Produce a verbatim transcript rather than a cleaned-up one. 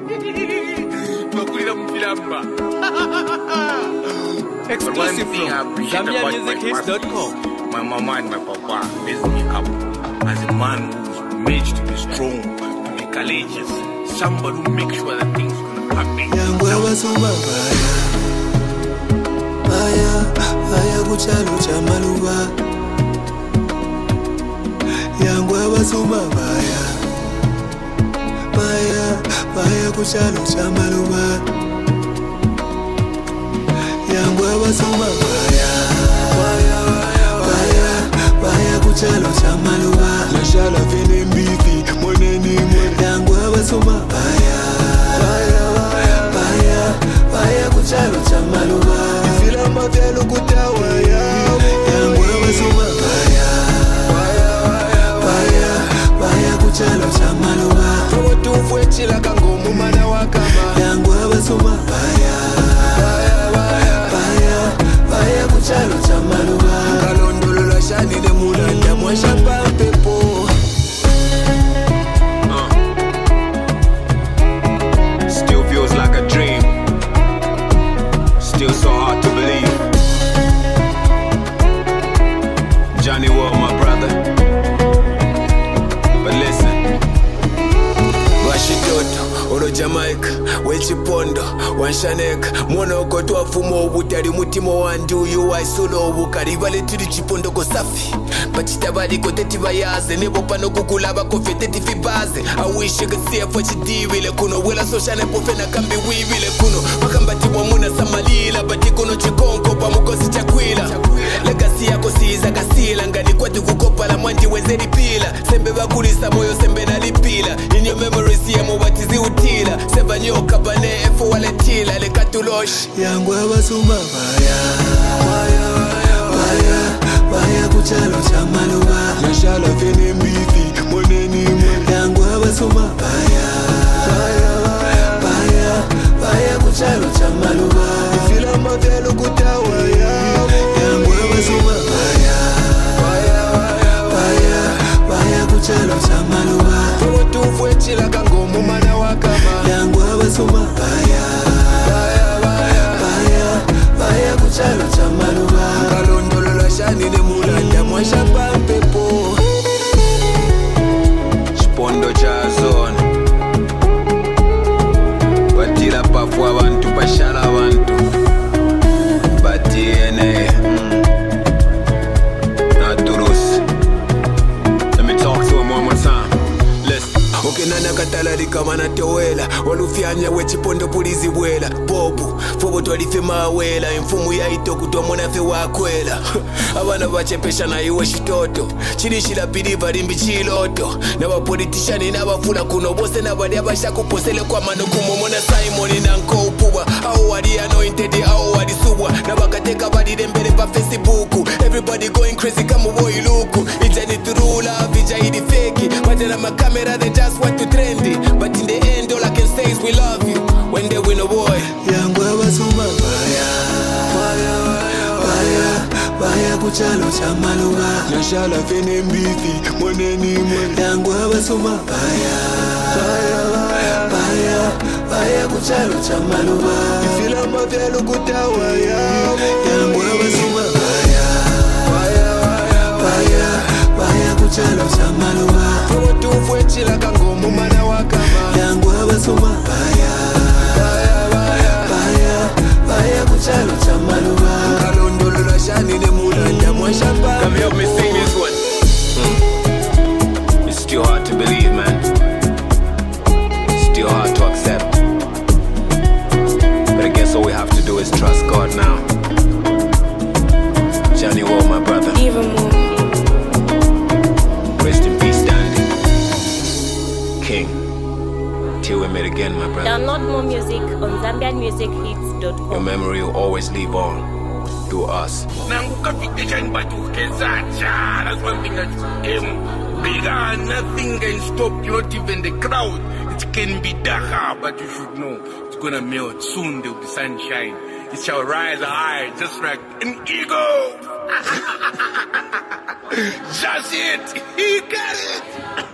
Exclusive from Zambia Music Hits dot com. My mama and my papa raised me up as a man who's made to be strong, to be courageous, somebody who makes sure that things will happen. Yangwa suma baya, baya, baya kuchalo cha maluba. Yangwa suma baya, baya, baya kuchalo cha maluba. Yangwa suma baya, baya, baya, baya kuchalo cha maluba. Mashala vene mbithi, mweneni mweneni. Yangwa suma baya, baya, baya, baya kuchalo cha maluba. Ifila mafelo kutawa yawo. Yangwa suma baya, baya, baya, baya kuchalo cha maluba. Fomo tufwe chila kangomu mana wakama. Yangwa suma baya, kuchalo cha maluba. Kalondolo la shani de mulanda mwasha pampepo. uh. Still feels like a dream. Still so hard to believe. Johnny Wall, my brother. But listen, Washington, Oro Jamaica, Wechipondo, Wanshaneka, Mono Kotwa Fumo, Wutari Mutimo Wandu, you I solo, Wukariva to the Chipondo Kosafi. Pachitabadi Kotetiva Yaz, the Nebopano Kukulaba Kofeteti Fibaze. I wish you could see a Fachidi, Vile Kuno, Willa Social Pofena can be we Vile Kuno, Makambati Wamuna Samalila, Batikono Chikonko, Pamukosi Chakwila, Legacy Akosi Zakasila, and Ganikwati Kukopa, La Mwanji Wezeri Pila, Sembeva Kulisa Moyo Sembena Lipila, in your memory, Siamo Watizi Utila, Sevanyo Kabane, Efo Waletila, Le Katulosh. Yangwa Basuma Baya, Baya, Baya, Baya Kuchalo Chamaluba. Mashala Vene Mbithi, Mweneni Mweneni. Yangwa Basuma Baya, Baya, Baya, Baya Kuchalo Chamaluba. Ifila Mavelo Kutawa yawo. Yangwa Basuma Baya, Baya, Baya, Baya Kuchalo Chamaluba. Fomo tufwe chila kangomu mana wakama. Yangwa Basuma Baya, Baya, Baya, Baya Kuchalo Chamaluba. Kalondolo la shani de mulanda mwasha pampepo. Chipondo Chazon. Watila pafu abantu, pashala abantu. Batiene. Naturus. Let me talk to him one more time. Listen. Okenana katala rikamana towela. Walufianya wechipondo pulizi wela. Bobu, fobo twalife mawela. Mfumu ya ito kutomona fe wakwela. Abana bachepesha na iwe shitoto. Chirishila piliva rimbi chiloto. Na wapolitishani na wafula kuno bose na wadi abasha kuposele kwa mano kumomona Simon na nko upubwa. Au wadi anointed, au wadi subwa. Na wakateka wadi dembele pa Facebook. Everybody going crazy kama boy luku. Ijani turula, vija hidi feki. Watera ma camera they just want to trendy. But in the end all I can say is we love you. When they win a boy. Yangwa Basuma Baya, Baya, Baya, Baya Kuchalo Chamaluba. Nashala Vene Mbithi, Mweneni Mweneni. Yangwa Basuma Baya, Baya, Baya, Baya Kuchalo Chamaluba. Ifila Mavelo Kutawa yawo. Yangwa Basuma Baya, Baya, Baya, Baya Kuchalo Chamaluba. Fomo tufwe chila kangomu mana wakama. Yangwa Basuma Baya, Baya, Baya, Baya Kuchalo Chamaluba. Kalondolo la shani de mulanda mwasha pampepo. Come help me sing this one. Mm. It's still hard to believe, man. Still hard to accept. But I guess all we have to do is trust God now. Johnny Wall, my brother. Even more. Rest in peace, Dandy. King. Till we meet again, my brother. Download more music on Zambian Music Hits dot com. Your memory will always live on through us. That's one thing that's him. Bigger, nothing can stop you, not even the crowd. It can be darker, but you should know it's gonna melt soon. There'll be sunshine. It shall rise high, just like an eagle. Just it, he got it.